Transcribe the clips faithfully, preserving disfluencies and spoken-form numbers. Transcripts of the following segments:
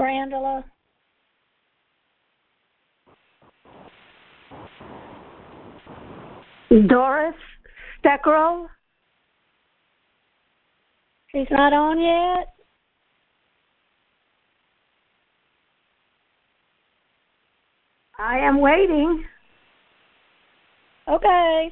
Brandela. Doris Steckerl. She's not on yet. I am waiting. Okay.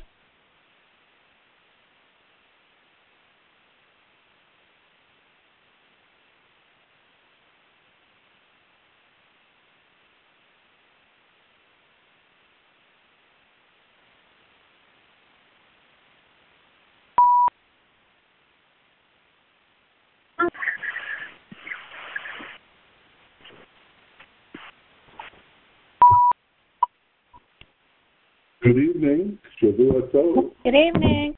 Good evening. Shavua Tov. Good evening.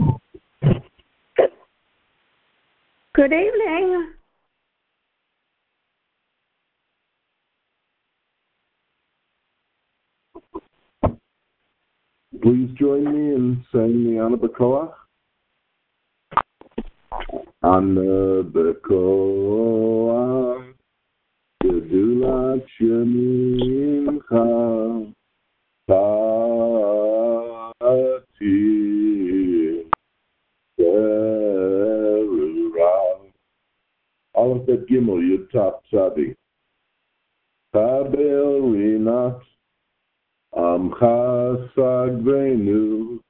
Good evening. Please join me in saying the Ana B'Koach. Ana B'Koach Gedulat Shemimcha Tati Terura Aleph Bet Gimel Yud Tap Tzadi Tabel Rinat Amcha Sagvenu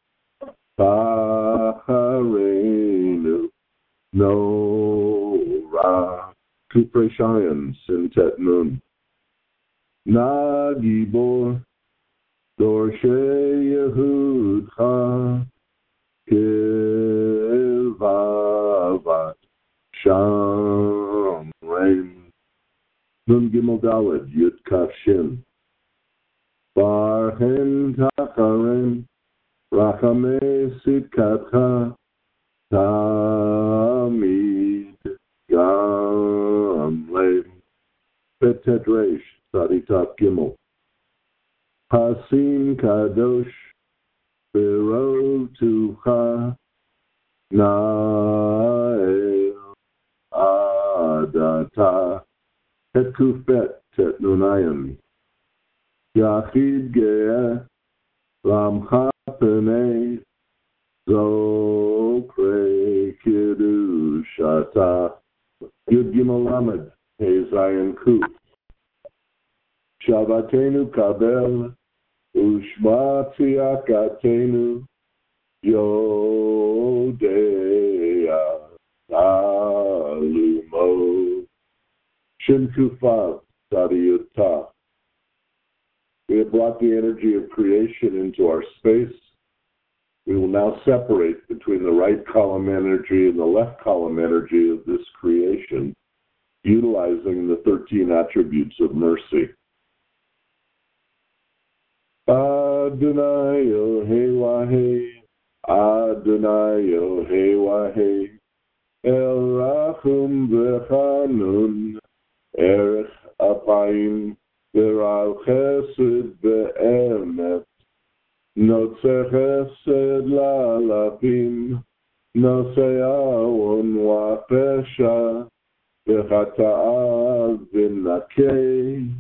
Taharenu No Ra Kufre Shayan Sintet Nun Nagibor Dorshe Yehudcha Kivavat Sham Reim Nun Gimel Daled Yud Kaf Shin Barhen Tacharem Rachame Sitkatcha Tamid Gam Leim Bet Tedrash Tzaditap Gimel Hasim Kadosh Berotucha Nael Adata Het Kufet Tet Nunayim Yachid Ge'eh Lamcha Penei Zokre Kiddushata Yud Gimel Lamed Hey Zion Kuf Shavatenu Kabel Ushma Tziyakatenu Yodea Salumo Shin Kufav Sadiyuta. We have brought the energy of creation into our space. We will now separate between the right column energy and the left column energy of this creation, utilizing the thirteen attributes of mercy. Adonai Yohei Wahei, Adonai Yohei Wahei, El Rachum V'Chanun, Erech Apayim, V'Rav Chesed V'Emet, Notze Chesed L'Alapim, Notze Awon Wa'Pesha, V'Chata'av V'Nakei.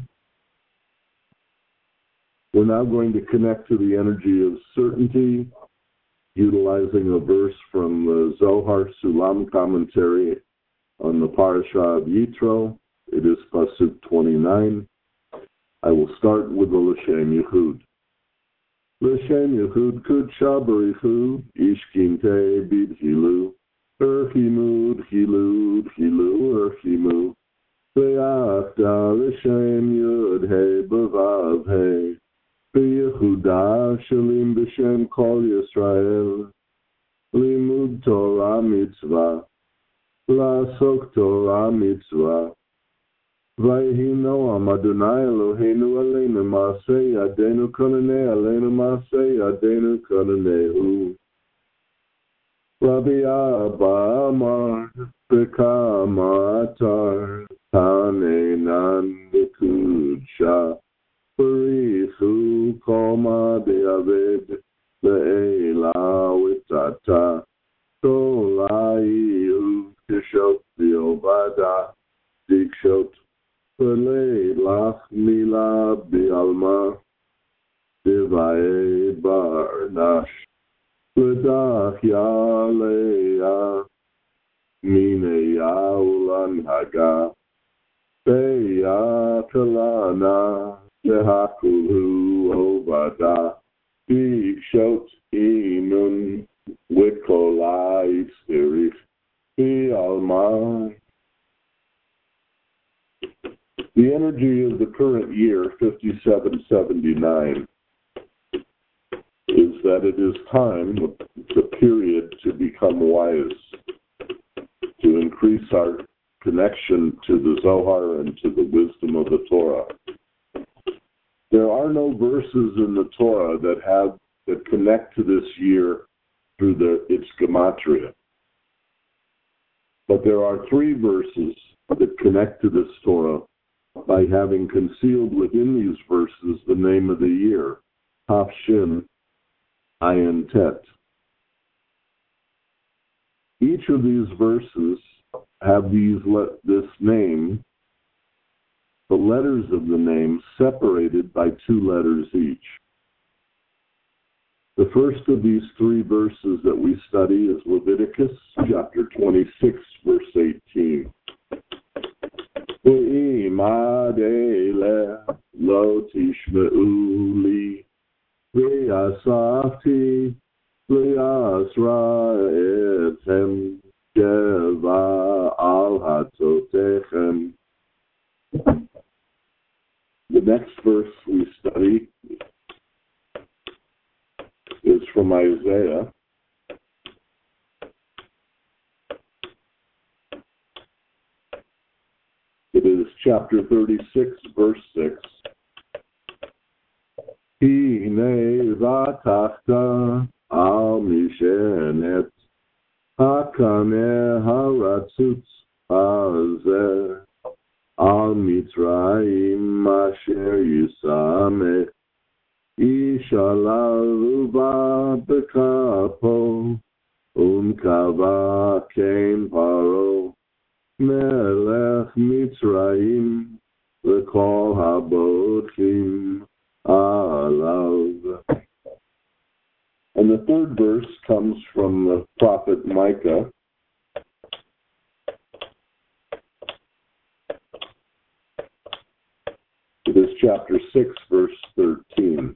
We're now going to connect to the energy of certainty, utilizing a verse from the Zohar Sulam commentary on the Parashah of Yitro. It is Pasuk twenty-nine. I will start with the L'Shem Yehud. L'Shem Yehud Kudsha Barichu, Ishkinte Bidhilu, Erchimu, Dchilu, Dchilu, Erchimu, Ve'afta L'Shem Yud He B'Vav He, Yehuda Shalim B'Shem Kol Yisrael, Limud Torah Mitzvah, La'asok Torah Mitzvah, Vayhi Noam Adonai Eloheinu Aleinu Maaseh Yadenu Konanei Aleinu Maaseh Yadenu Konanehu. Rabbi Abba Amar B'Kama Atar Tanenan B'Kudsha Barichu Koma De'aved Le'ela Witata Tolai Kishot V'Ovada Dikshot Pele lach mila bialma, divae barnash, ledach yalea, mine yaulan haga, beya kalana, tehakulu ovada, bishot inun, wikolai stirif, bialma. The energy of the current year, fifty-seven seventy-nine, is that it is time, the period, to become wise, to increase our connection to the Zohar and to the wisdom of the Torah. There are no verses in the Torah that have that connect to this year through the, its gematria. But there are three verses that connect to this Torah by having concealed within these verses the name of the year, Tafshin Ayin Tet. Each of these verses have these le- this name, the letters of the name separated by two letters each. The first of these three verses that we study is Leviticus chapter twenty-six, verse eighteen. Ve'imad lo tishme'u li ve'asafti le'asra etchem jeva al hatotechem. The next verse we study is from Isaiah. It is chapter thirty-six, verse six. Hine vatachta al mishenet hakane haratzutz hazeh al mitzrayim asher yisameh ishalav ba bekapo unkava ken paro Melech Mitzrayim V'kol Habodkim Alav. And the third verse comes from the prophet Micah. It is chapter six, verse thirteen.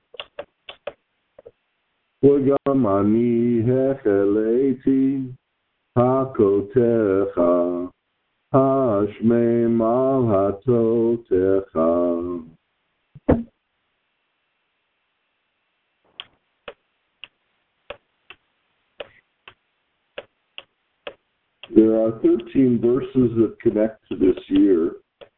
V'gam ani hecheleti hakotecha Hashmei mal hatotecha. There are thirteen verses that connect to this year.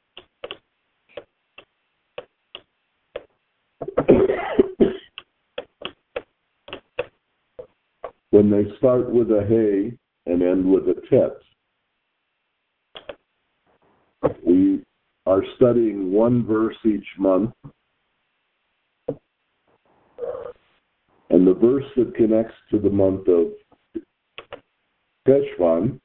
When they start with a hey and end with a tet. We are studying one verse each month, and the verse that connects to the month of Teshvan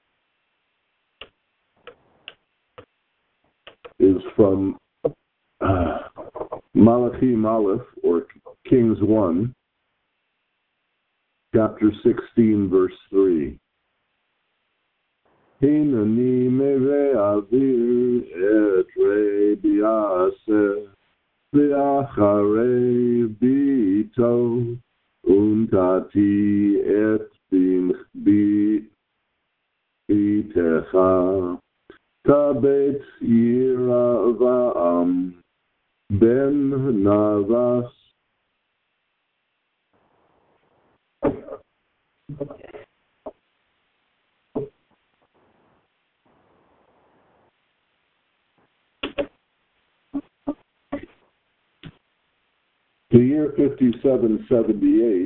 is from uh, Malachim Aleph, or Kings one, chapter sixteen, verse three. Hinani meve avir et rei biase ve'acharei bito untati et bitecha tabet yiravaam ben navas. The year fifty-seven seventy-eight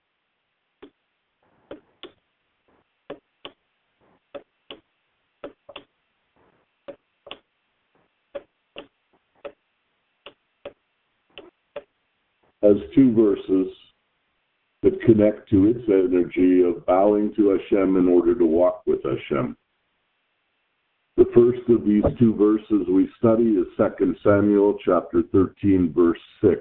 has two verses that connect to its energy of bowing to Hashem in order to walk with Hashem. The The first of these two verses we study is Second Samuel chapter thirteen, verse six.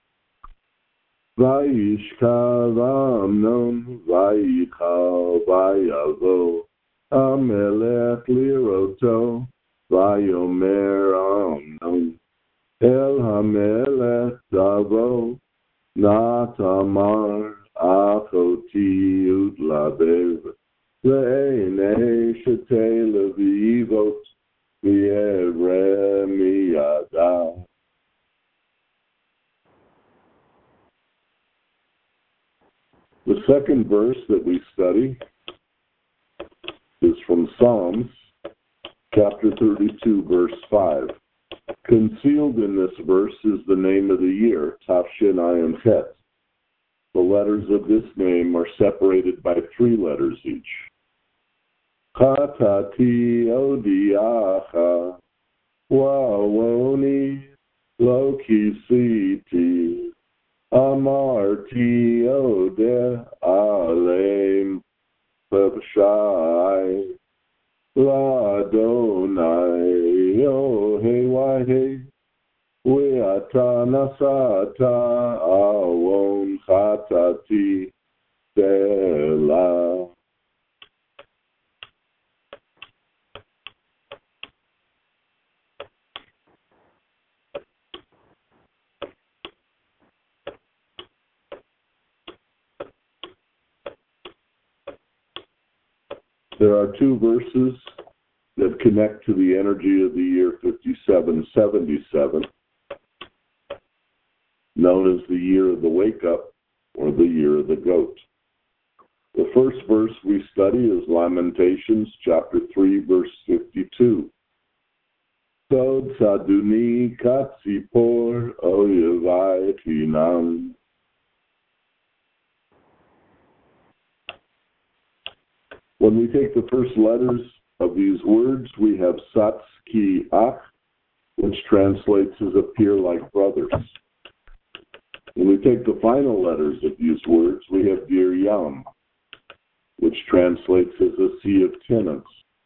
Vayishkav Amnon vayichal vayavo Amelech liroto vayomer Amnon El Hamelech davo Natamar achoti utlabev Ve'enei shetei levivot v'yevre miyada. The second verse that we study is from Psalms, chapter thirty-two, verse five. Concealed in this verse is the name of the year, Tafshin Ayin Chet. The letters of this name are separated by three letters each. Chatati odiacha wa'awoni lo kisiti amarti odeh alem pevshai la'adonai yohei wahei We'ata nasata awon chatati selah. There are two verses that connect to the energy of the year fifty-seven seventy-seven, known as the year of the wake-up or the year of the goat. The first verse we study is Lamentations chapter three, verse fifty-two. Sod saduni katzipor oyevai chinam. When we take the first letters of these words, we have Satz Ki Ach, which translates as appear like brothers. When we take the final letters of these words, we have Dir Yam, which translates as a sea of tenants.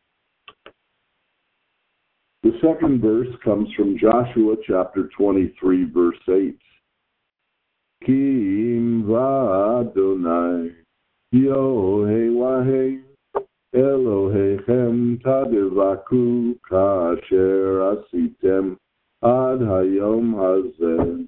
The second verse comes from Joshua chapter twenty-three, verse eight. Ki im va'adonai yohei wahei Elohechem tadevaku kasher asitem ad hayom hazeh.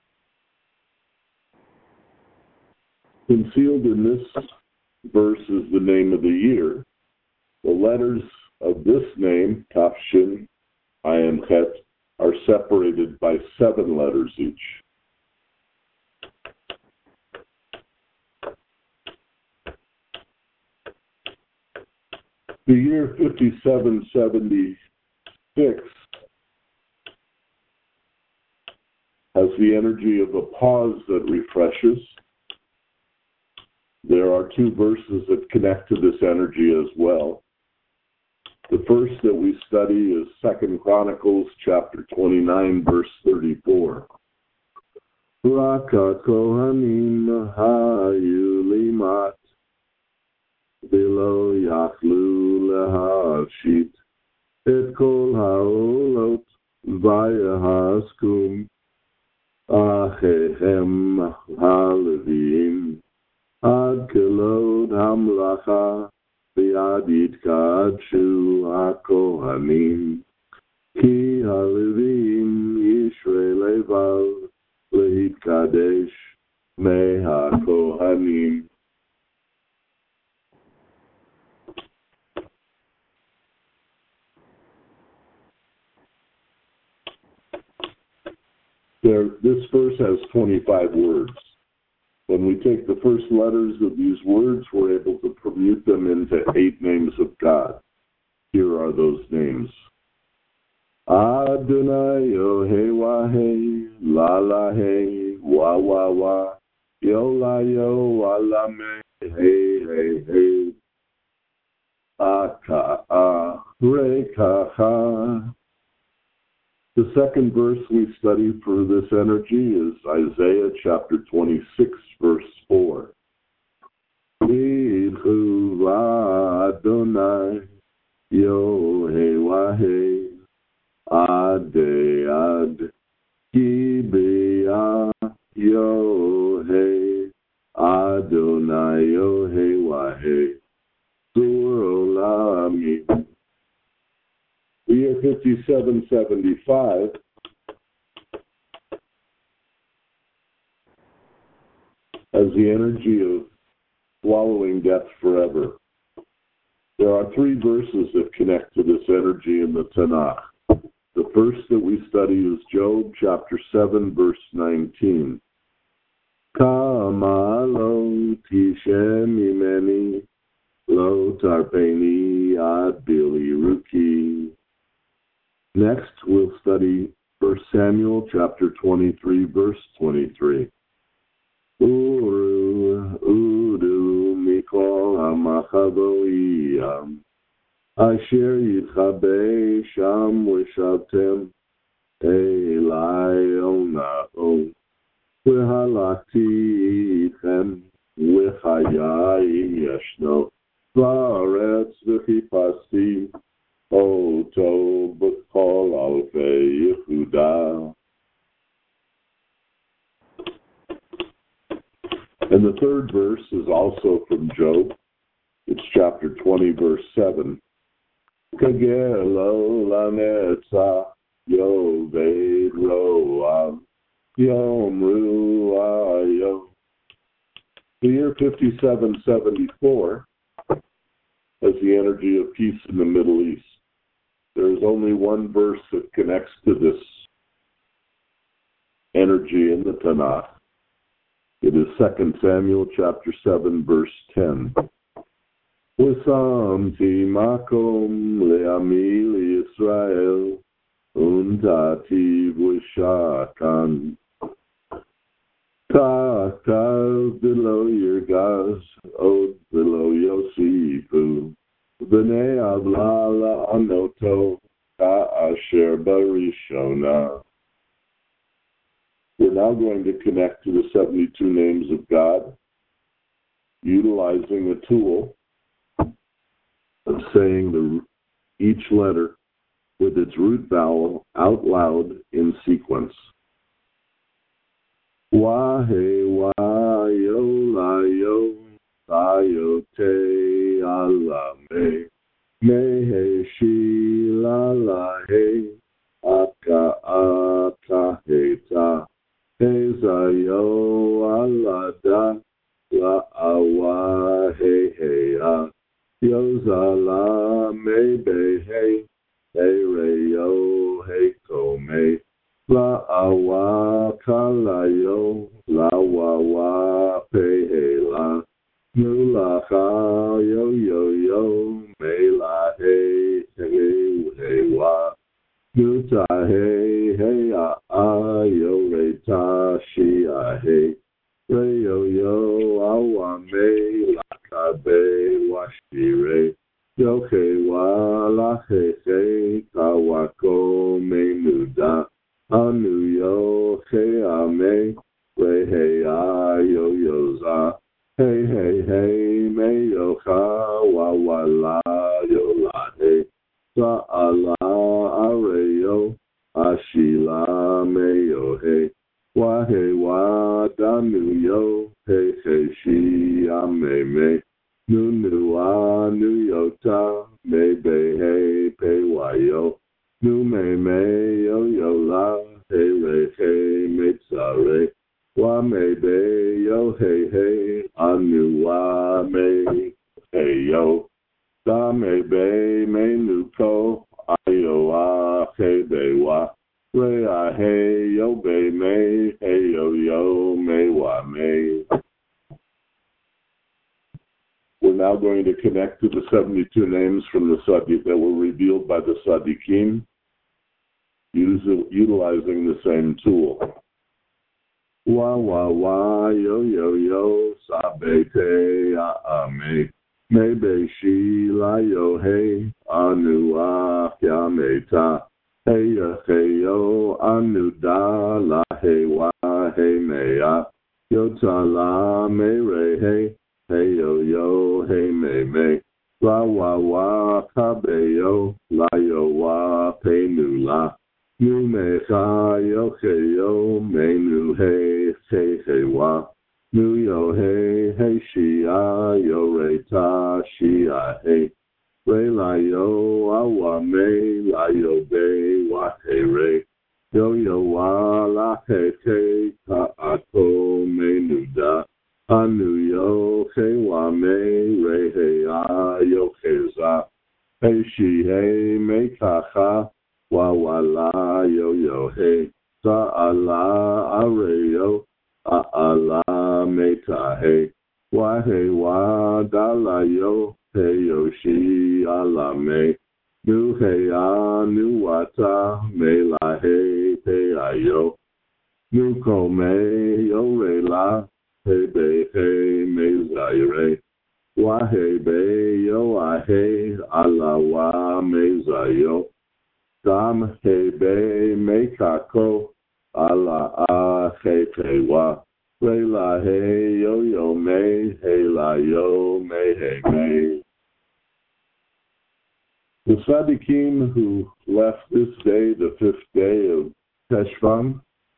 Concealed in this verse is the name of the year. The letters of this name, Tafshin Ayin Chet, are separated by seven letters each. The year fifty-seven seventy-six has the energy of a pause that refreshes. There are two verses that connect to this energy as well. The first that we study is Second Chronicles chapter twenty-nine, verse thirty-four. Raka kohanim hayu limat Bilo yachlu lehashit et kol haolot vayahaskum achehem halevim ad kelod hamlacha v'ad yitkadshu hakohanim ki halevim yishrei levav lehitkadesh me hakohanim. There, this verse has twenty-five words. When we take the first letters of these words, we're able to permute them into eight names of God. Here are those names. Adonai Yohei Wahei, La La Hei, Wa Wa Wa, Yo La Yo, Wa La Me, Hey Hey Hey, Aka Ah, Re Ka Ha. The second verse we study for this energy is Isaiah chapter twenty-six, verse four. Adonai yo he wa he, ade ad, kibia, yo he, Adonai yo he wa he, surolami. The year fifty-seven seventy-five as the energy of swallowing death forever. There are three verses that connect to this energy in the Tanakh. The first that we study is Job chapter seven, verse nineteen. Kama lo tishem imeni, lo tarpeni ad bili ruki. Next, we'll study First Samuel chapter twenty-three, verse twenty-three. Uru, Udu, Mikol, Hamachavoiyam, Asher Yitchabe, Sham, Wishavtem, Elai, Onao, Vihalakti, Ichem, Vichayai, Yeshno, Varetz, Vichipasti, Oto, B'kol, Alfei, Yehuda. And the third verse is also from Job. It's chapter twenty, verse seven. Kagelo lanetza yoved roav yomru ayo. The year fifty-seven seventy-four has the energy of peace in the Middle East. There is only one verse that connects to this energy in the Tanakh. It is Second Samuel chapter seven, verse ten. Wisamti makom le'ami Yisrael untati v'shakan. Ta'akav below Yirgaz, od below Yosifu. B'nei avla la'anoto ka'asher barishona. We're now going to connect to the seventy-two names of God, utilizing a tool of saying the, each letter with its root vowel out loud in sequence. Wahe wa yo la yo sa yo te ala me me he shi la la he aka aka he ta. Hezayo alada la awa he he a yozala me be he he re yo he ko me la awa kalayo la wa wa pe he la nula ka yo yo yo me la he he he wa. Nuta he he a a yo re ta shi a he re yo yo awa me la ka be wa shi re yo he wa la he he ka wa ko me nuda anu yo he a me re he a yo yo za he he he me yo ka wa wa la yo la he sa ala areyo ashila meyo he wa he wa danu yo he he shi ame me nu nu a nu yo ta me be he pe wa yo nu me me yo yo la he re he me sa re wa me be yo he he anu wa me he yo. Da me be me nu ko ayo a he be wa re a he yo be me he yo yo me wa me. We're now going to connect to the seventy-two names from the Sadiq that were revealed by the Sadiqim, using, utilizing the same tool. Wa wa wa yo yo yo sabe te a a me. Maybe she la yo hey anu a ya meta hey ya hey yo anu da la hey wa hey me ya yo ta la me re hey hey yo yo hey me me Rawawa Kabeyo, Layowa Penula, Numeha Yokeyo, Menu He, He Hewa, Nuyo He, He Shia, Yoreta, Shia He, Relayo, Awame, Layo Be, Wahere, Yo Yo Wa, La He He, Ka Ako, Menuda, Anu yo he wa me re he a yo he za he she he me kaha wa wa la yo yo he sa ala a re yo a ala me ta he wa he wa da la yo he yo she ala me nu he a nu wa ta me la he he a yo nu ko me yo re la Hey be hey me zaire, wa hey be yo a hey ala wa me zayo, dam hey be me kako ala a hey hey wa, re la hey yo yo me hey la yo me hey me. The Sadiqim who left this day, the fifth day of Teshvan,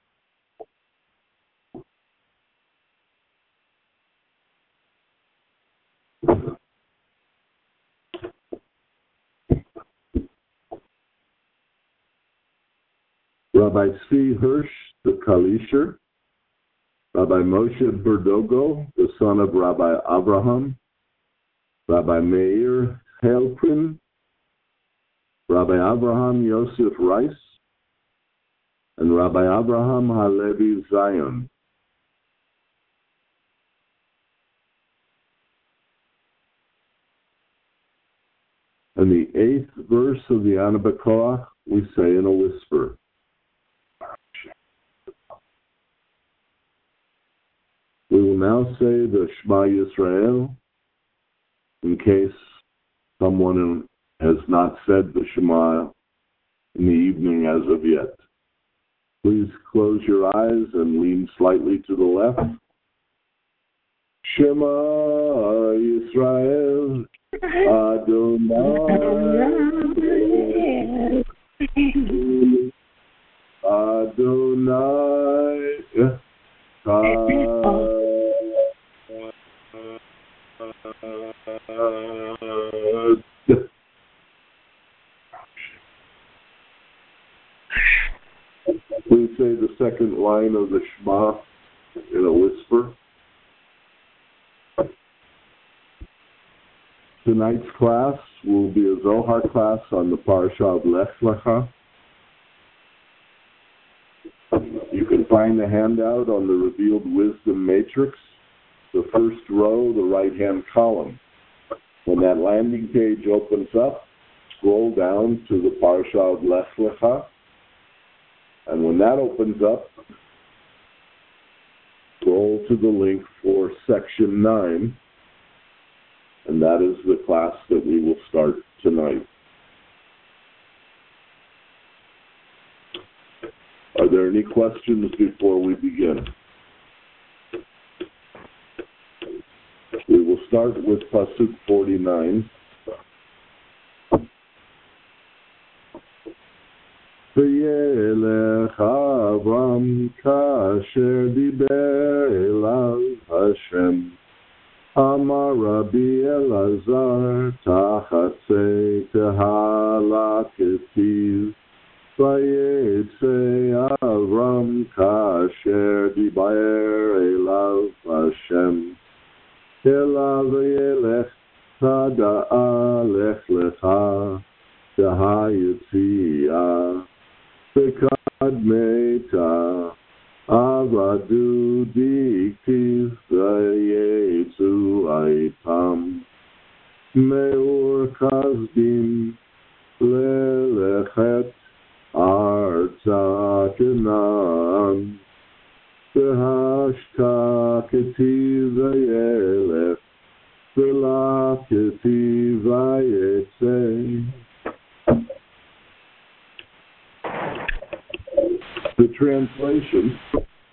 Rabbi Tzvi Hirsch, the Kalisher, Rabbi Moshe Berdogo, the son of Rabbi Abraham, Rabbi Meir Helprin, Rabbi Abraham Yosef Rice, and Rabbi Abraham Halevi Zion. And the eighth verse of the Ana B'Koach we say in a whisper. We will now say the Shema Yisrael, in case someone has not said the Shema in the evening as of yet. Please close your eyes and lean slightly to the left. Shema Yisrael, Adonai, Adonai, Adonai. Please say the second line of the Shema in a whisper. Tonight's class will be a Zohar class on the Parasha of Lech Lecha. You can find the handout on the Revealed Wisdom Matrix, the first row, the right-hand column. When that landing page opens up, scroll down to the Parasha of Lech Lecha, and when that opens up, scroll to the link for section nine, and that is the class that we will start tonight. Are there any questions before we begin? We will start with Pasuk forty-nine. V'yelech Avram kasher diber elav Hashem Amar Rabbi Elazar tachatze tehala ketiv Vayetze Avram kasher diber elav Hashem Elav v'yelech tada'a lech lecha Dahayitziah Bekad Meta Avadu Diktiv Vayetzu Aitam Meur Kazdim Lelechet Arza Kenan Behashka Ketiv Vayelech V'la Ketiv Vayetze. The translation,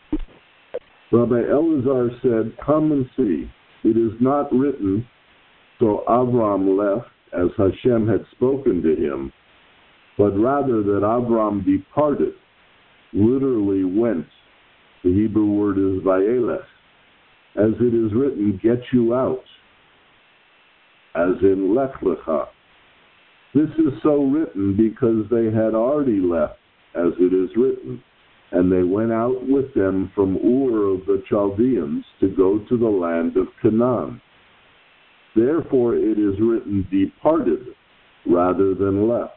Rabbi Elazar said, "Come and see. It is not written, So Avram left as Hashem had spoken to him, but rather that Avram departed, literally went. The Hebrew word is vayelech, as it is written, get you out, as in lech lecha. This is so written because they had already left, as it is written, and they went out with them from Ur of the Chaldeans to go to the land of Canaan. Therefore it is written departed rather than left.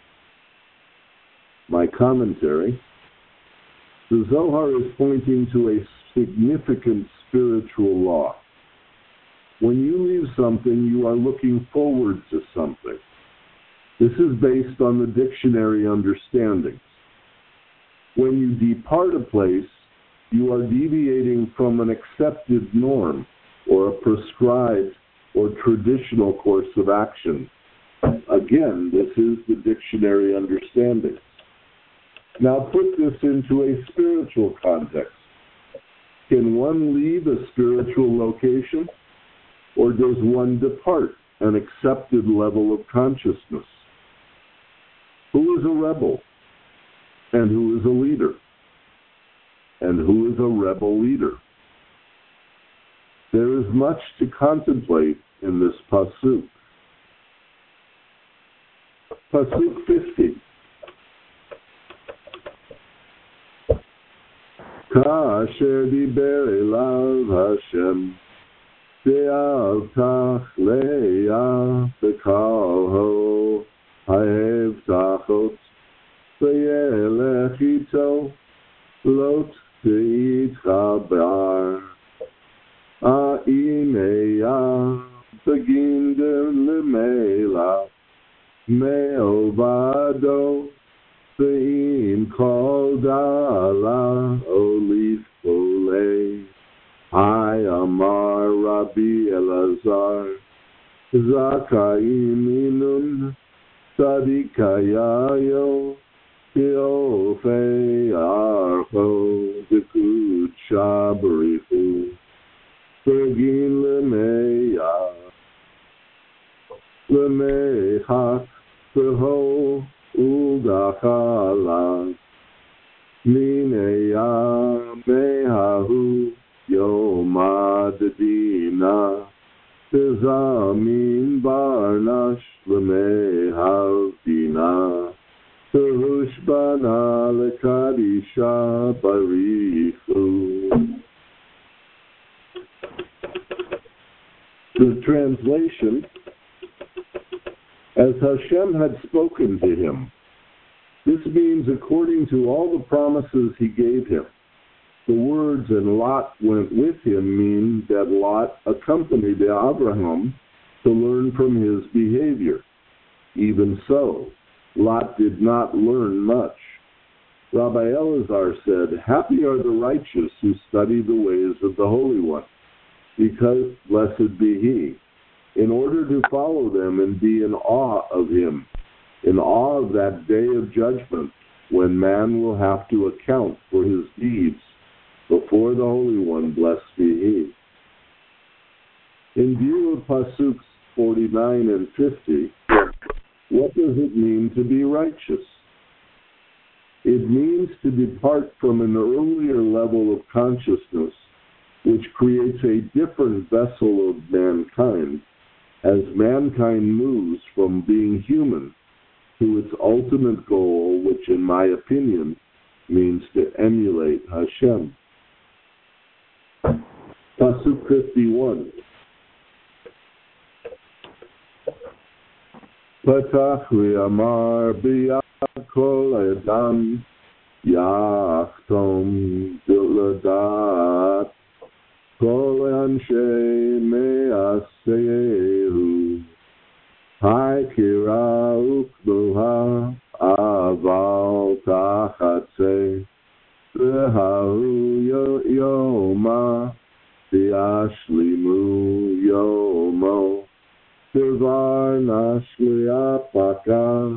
My commentary. The Zohar is pointing to a significant spiritual law. When you leave something, you are looking forward to something. This is based on the dictionary understandings. When you depart a place, you are deviating from an accepted norm or a prescribed or traditional course of action. Again, this is the dictionary understanding. Now put this into a spiritual context. Can one leave a spiritual location, or does one depart an accepted level of consciousness? Who is a rebel? And who is a leader? And who is a rebel leader? There is much to contemplate in this pasuk. Pasuk fifty. Kasher diber elav Hashem, ve'avtach le'ah v'kalho ha'evtachot, ve'yelech ito lot te'itchabar. A'imeya begindem lemela me'ovado ve'im kol dala olif olei. I amar Rabbi Elazar Zakayim inun Tzadikayayo Yofei archo Dekut Shabarichu Begin lemeya lemechak beho udachala mineya mehahu yomadadina tezamin barnash lemehavdina tehushbana lekadisha barichu. The translation, as Hashem had spoken to him. This means according to all the promises he gave him. The words, and Lot went with him, mean that Lot accompanied Abraham to learn from his behavior. Even so, Lot did not learn much. Rabbi Elazar said, happy are the righteous who study the ways of the Holy One, because blessed be he, in order to follow them and be in awe of him, in awe of that day of judgment when man will have to account for his deeds before the Holy One, blessed be he. In view of Pasuks forty-nine and fifty, what does it mean to be righteous? It means to depart from an earlier level of consciousness which creates a different vessel of mankind as mankind moves from being human to its ultimate goal, which in my opinion means to emulate Hashem. Pasuk fifty-one. Patach li'amar biyad kol adam yachtom diladat Kol anshe me'asehu Haikira ukbuha aval tachatse Vehahu yoma Tiashlimu yomo Tivar nashli apaka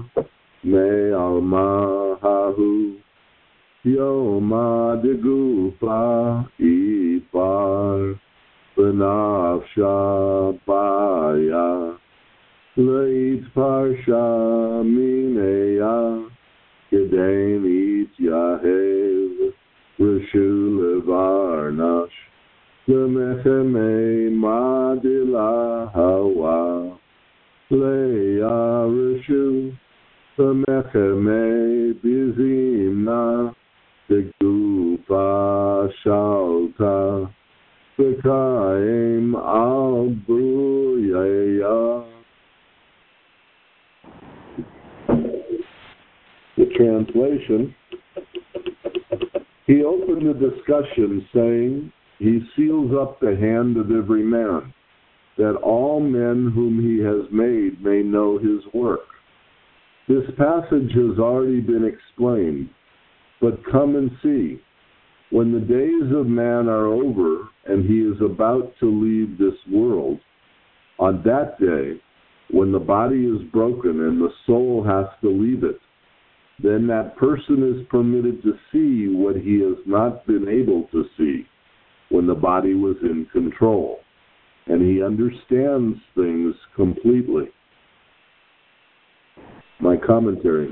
Me'almahahu Yoma de gufa ipar V'nafsha baya Leit parsha mineya Gedein ityahev Rishu levarnash Lemecheme madila hawa Leia rishu Lemecheme bizimna Segupa shalta V'kaim al bruyaya. The translation: He opened the discussion saying, He seals up the hand of every man, that all men whom he has made may know his work. This passage has already been explained, but come and see. When the days of man are over and he is about to leave this world, on that day, when the body is broken and the soul has to leave it, then that person is permitted to see what he has not been able to see when the body was in control, and he understands things completely. My commentary.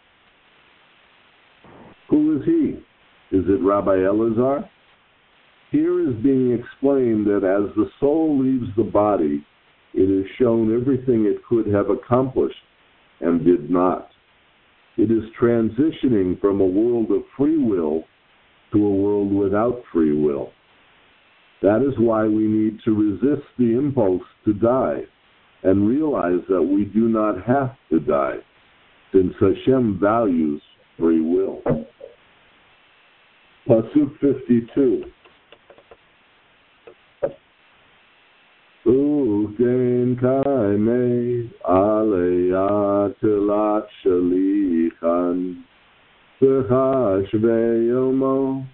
Who is he? Is it Rabbi Elazar? Here is being explained that as the soul leaves the body, it is shown everything it could have accomplished and did not. It is transitioning from a world of free will to a world without free will. That is why we need to resist the impulse to die and realize that we do not have to die, since Hashem values free will. Pasuk fifty-two. Uken kaimei aleyah telat shalichan v'chashvei yomo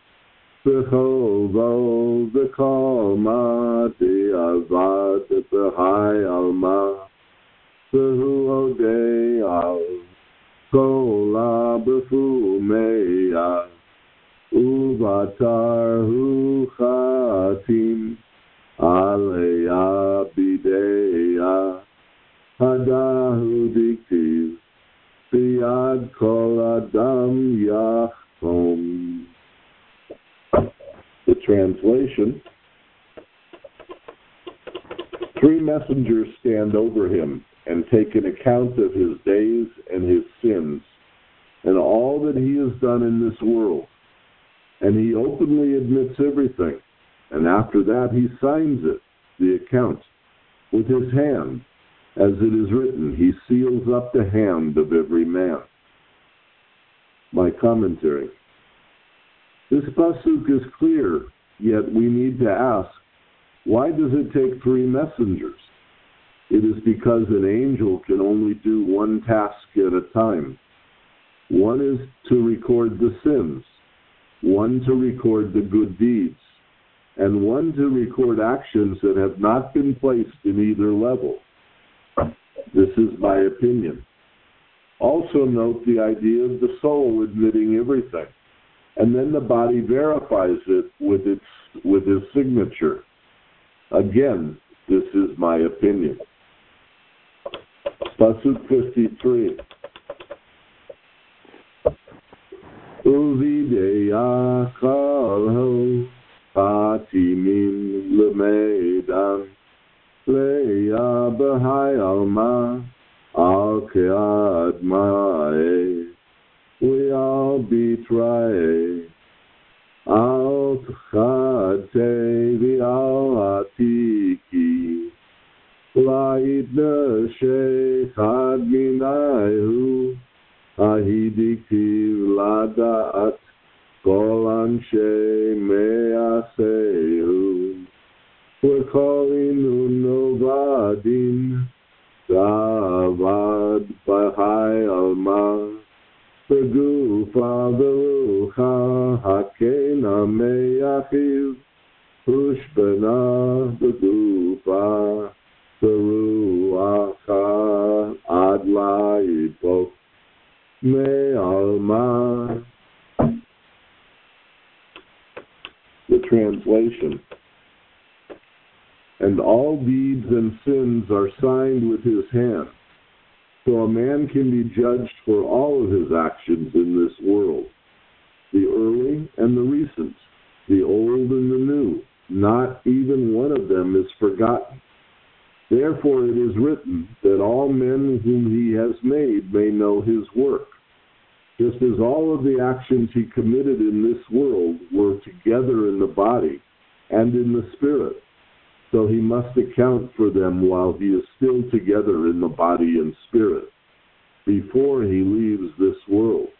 v'chovo v'kol mati avad v'hai alma v'hu odei al kol ab'fumeya uvatar hu chatim Aleya bideya hadahu diktiv biyad kol adam yachom. The translation: Three messengers stand over him and take an account of his days and his sins and all that he has done in this world, and he openly admits everything. And after that he signs it, the account, with his hand. As it is written, he seals up the hand of every man. My commentary. This pasuk is clear, yet we need to ask, why does it take three messengers? It is because an angel can only do one task at a time. One is to record the sins, one to record the good deeds, and one to record actions that have not been placed in either level. This is my opinion. Also note the idea of the soul admitting everything, and then the body verifies it with its with his signature. Again, this is my opinion. Pasuk fifty-three. Uvideya kalho Fatimim lemedan leya b'hai alma al kead ma'e we all betray al tchate v'al atiki la'idna shechad minayu ahidiki lada'at Kol anshe me'aseu V'kolinu novadim Zavad b'hai alma V'gufa v'rucha Hakena me'achiv Ushbena v'gufa V'ruacha Ad la'ipok me'alma. The translation. and all deeds and sins are signed with his hand. So a man can be judged for all of his actions in this world, the early and the recent, the old and the new. Not even one of them is forgotten. Therefore it is written that all men whom he has made may know his work, just as all of the actions he committed in this world were together in the body and in the spirit. So he must account for them while he is still together in the body and spirit, before he leaves this world.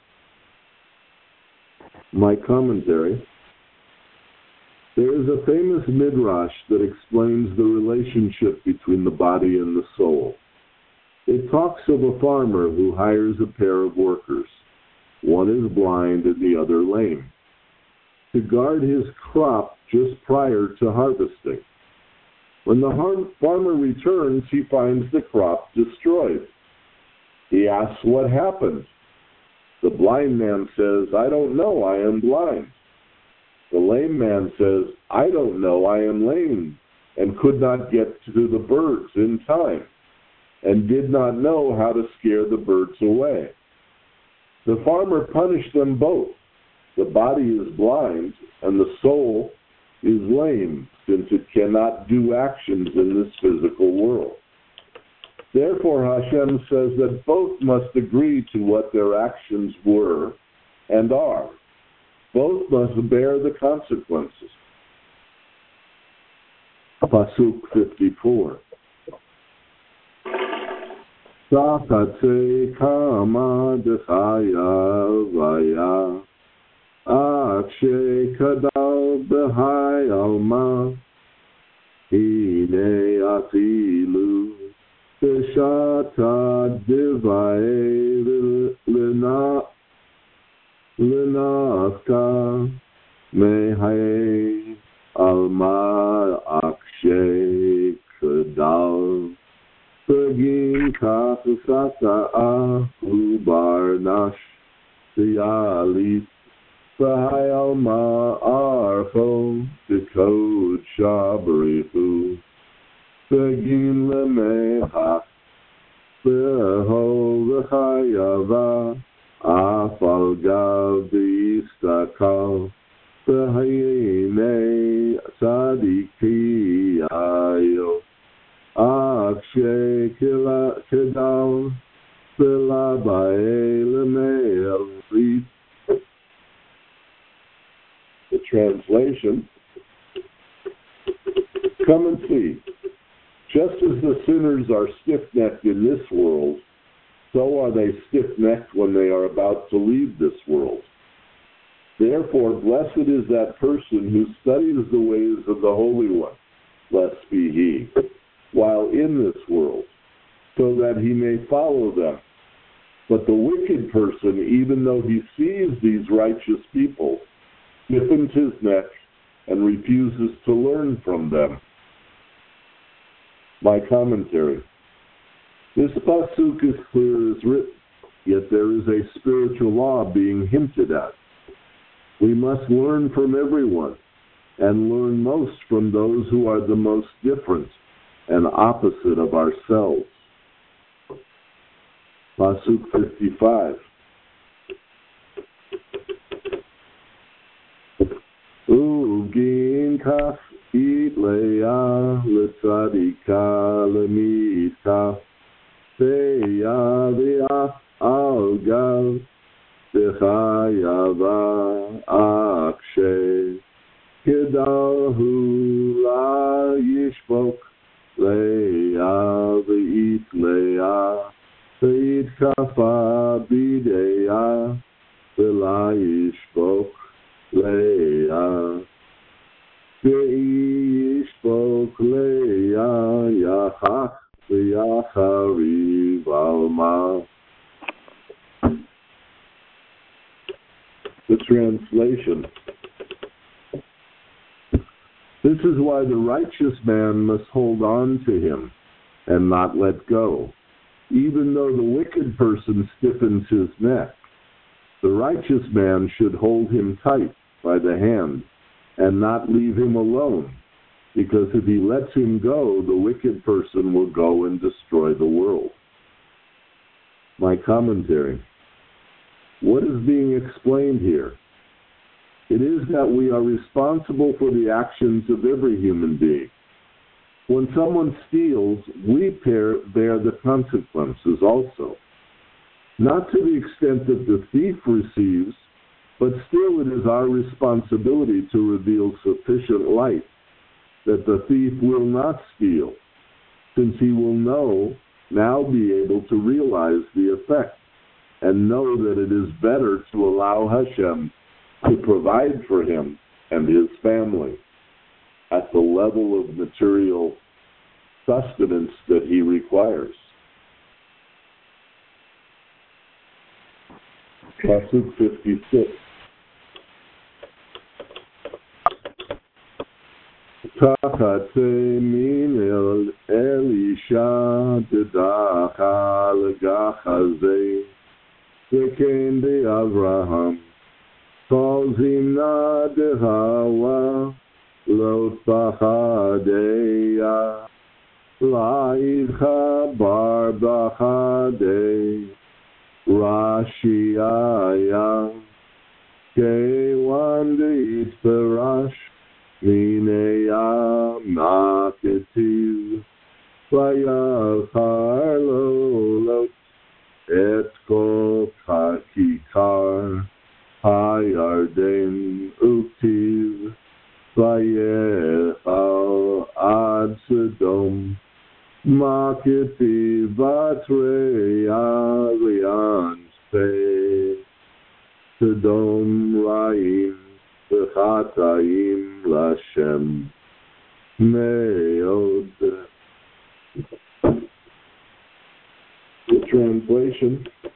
My commentary. There is a famous midrash that explains the relationship between the body and the soul. It talks of a farmer who hires a pair of workers. One is blind and the other lame, to guard his crop just prior to harvesting. When the har- farmer returns, he finds the crop destroyed. He asks what happened. The blind man says, "I don't know, I am blind." The lame man says, "I don't know, I am lame, and could not get to the birds in time, and did not know how to scare the birds away." The farmer punished them both. The body is blind, and the soul is lame, since it cannot do actions in this physical world. Therefore, Hashem says that both must agree to what their actions were and are. Both must bear the consequences. Pasuk fifty-four. Sakate kama dechaya vaya akshe kadal behai alma hine atilu teshata divai lena lenafka mehai alma akshe kadal Pergin kasasaka ubarnash sialis Sahayalma arfo dekod shabrifu Pergin lemeha Beho v'chayava Afalgav d'istakal Behayine sadiki ayo Akshe kedal Silabae lemeel. The translation. Come and see. Just as the sinners are stiff-necked in this world, so are they stiff-necked when they are about to leave this world. Therefore, blessed is that person who studies the ways of the Holy One, blessed be he, while in this world, so that he may follow them. But the wicked person, even though he sees these righteous people, stiffens his neck and refuses to learn from them. My commentary. This pasuk is clear as written, yet there is a spiritual law being hinted at. We must learn from everyone, and learn most from those who are the most different and opposite of ourselves. Pasuk fifty-five. Ugin kaf itleya letzadika lemita seya v'af algav dechayava akshe kedahu la yishbok leya v'it leya v'it kafa bideya v'la yishbok leya v'yishbok leya yachach v'yachariv alma. The translation. This is why the righteous man must hold on to him and not let go, even though the wicked person stiffens his neck. The righteous man should hold him tight by the hand and not leave him alone, because if he lets him go, the wicked person will go and destroy the world. My commentary. What is being explained here? It is that we are responsible for the actions of every human being. When someone steals, we bear, bear the consequences also. Not to the extent that the thief receives, but still it is our responsibility to reveal sufficient light that the thief will not steal, since he will know, now be able to realize the effect, and know that it is better to allow Hashem to provide for him and his family at the level of material sustenance that he requires. Pasuk fifty-six. Tachatze min el Elisha dedacha legachaze v'ken de Avraham kol zimna dehawa lo pachadeya la'idcha bar bachadei Rashiaya Kewan de Itperash Mineya Maketiv Vayachar Lolot Et Kol Kakikar Hayarden Uktiv Vayechal Ad Sodom Makiti Batreya Rian Pe Sodom Raim V'chatayim Lashem Meod. The translation.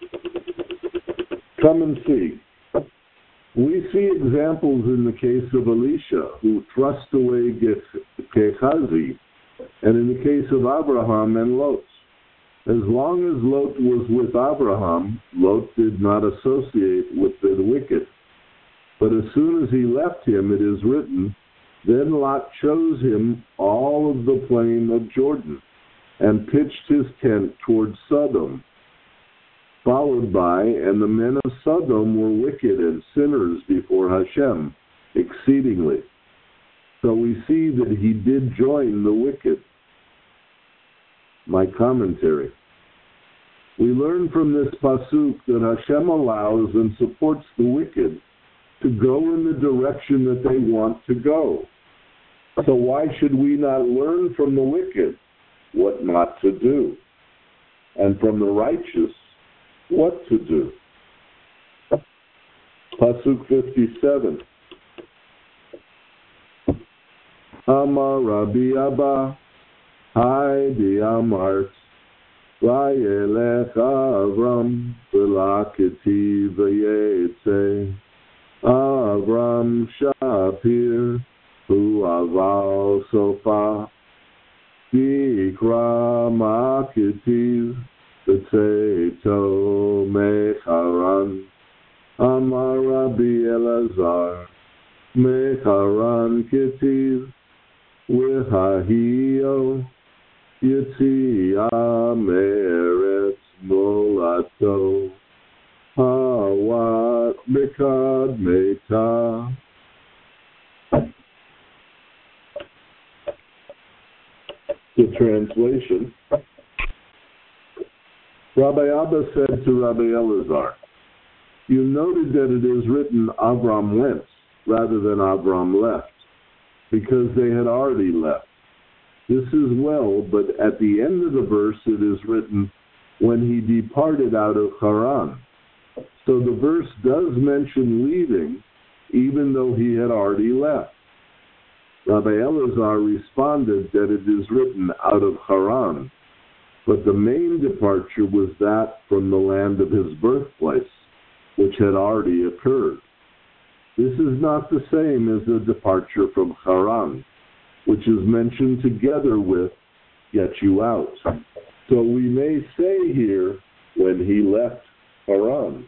Come and see. We see examples in the case of Elisha, who thrust away Gehazi, and in the case of Abraham and Lot. As long as Lot was with Abraham, Lot did not associate with the wicked. But as soon as he left him, it is written, then Lot chose him all of the plain of Jordan, and pitched his tent toward Sodom, followed by, and the men of Sodom were wicked and sinners before Hashem, exceedingly. So we see that he did join the wicked. My commentary. We learn from this pasuk that Hashem allows and supports the wicked to go in the direction that they want to go. So why should we not learn from the wicked what not to do, and from the righteous what to do? Pasuk fifty-seven. Amar Rabbi Abba, Hai Amart, Vayelech Avram, V'laketi v'yetze, Avram Shapir, Hu Aval Sofa, Yikra Maketiv, V'tzeto Mecharan, Amar Rabbi Elazar, Mecharan Ketiv, V'hahio, Yitzia Meretz Molato, Hawat Mekad Meta. The translation. Rabbi Abba said to Rabbi Elazar, you noted that it is written Avram went rather than Avram left, because they had already left. This is well, but at the end of the verse it is written, when he departed out of Haran. So the verse does mention leaving, even though he had already left. Rabbi Elazar responded that it is written out of Haran, but the main departure was that from the land of his birthplace, which had already occurred. This is not the same as the departure from Haran, which is mentioned together with get you out. So we may say here, when he left Haran.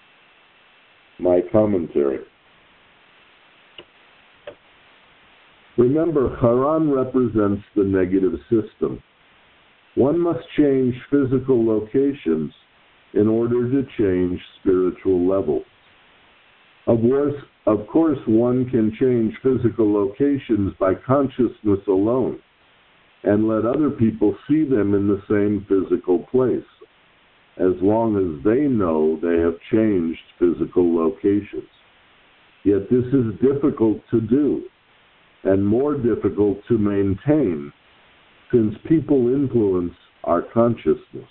My commentary. Remember, Haran represents the negative system. One must change physical locations in order to change spiritual levels. Of course, of course, one can change physical locations by consciousness alone and let other people see them in the same physical place, as long as they know they have changed physical locations. Yet this is difficult to do, and more difficult to maintain, since people influence our consciousness.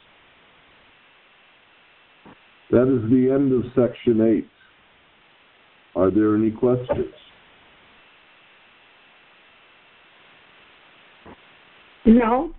That is the end of section eight. Are there any questions? No.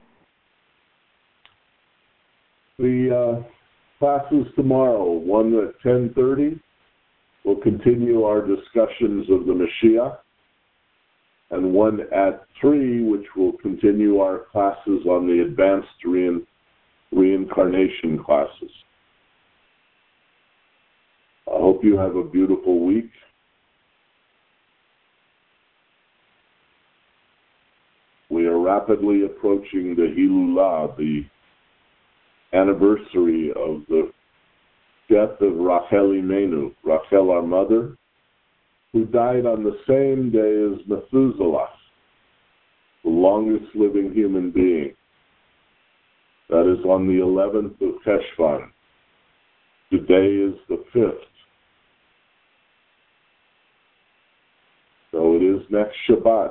The uh, classes tomorrow, one at ten thirty, will continue our discussions of the Mashiach, and one at three, which will continue our classes on the advanced rein- reincarnation classes. I hope you have a beautiful week. We are rapidly approaching the Hilulah, the anniversary of the death of Rachel Imenu, Rachel, our mother, who died on the same day as Methuselah, the longest living human being. That is on the eleventh of Cheshvan. Today is the fifth. So it is next Shabbat.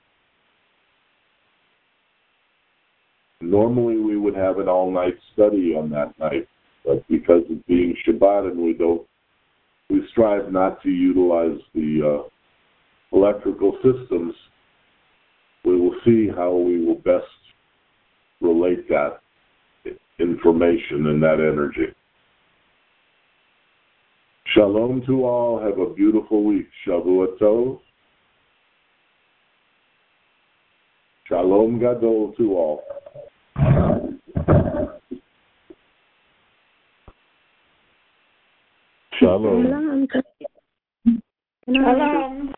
Normally we would have an all-night study on that night, but because of being Shabbat and we don't, we strive not to utilize the uh, electrical systems, we will see how we will best relate that information and that energy. Shalom to all. Have a beautiful week. Shavua Tov. Shalom Gadol to all. Shalom. Shalom.